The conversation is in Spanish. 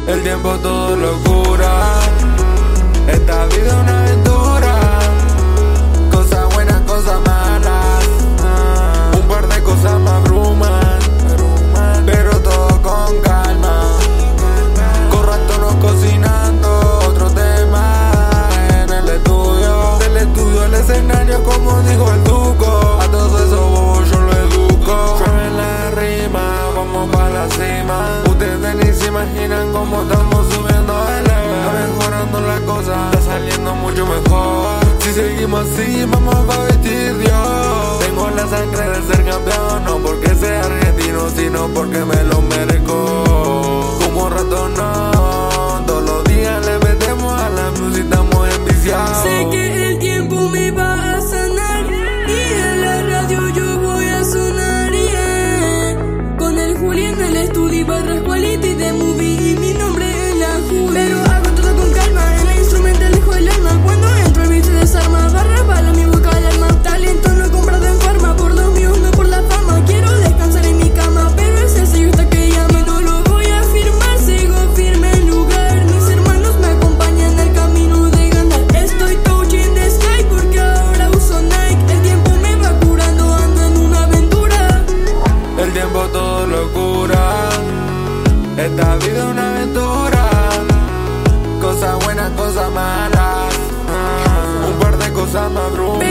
El tiempo todo locura. Esta vida es una aventura. Cosas buenas, cosas malas. Un par de cosas me abruman, pero todo con calma. Corratonos cocinando otro tema en el estudio. Del estudio al escenario, como dijo el Duco. A todos esos bobos yo lo educo. Suave la rima, vamos pa' la cima. Ustedes ni se imaginan cómo estamos subiendo el level. Está mejorando la cosa, está saliendo mucho mejor. Si seguimos así, vamos a vestir Dios. Tengo la sangre de ser campeón, no porque sea argentino, sino porque me lo merezco. Como ratonón, todos los días le metemos a la música, estamos enviciados. Sé que el tiempo me va a sanar y en la radio yo voy a sonar, yeah. Con el Juli en el estudio, barras quality de movie y mi nombre es la Juli. Pero hago todo con calma, en la instrumental dejo el alma. Cuando entro el beat se desarma, barra bala mi boca al alma. Talento no comprado en forma, por los míos no por la fama. Quiero descansar en mi cama, pero ese sello está que llama. No lo voy a firmar, sigo firme en lugar. Mis hermanos me acompañan en el camino de ganar. Estoy touching the sky porque ahora uso Nike. El tiempo me va curando, ando en una aventura. El tiempo todo locura. Esta vida es una aventura. Cosas buenas, cosas malas. Un par de cosas me abruman.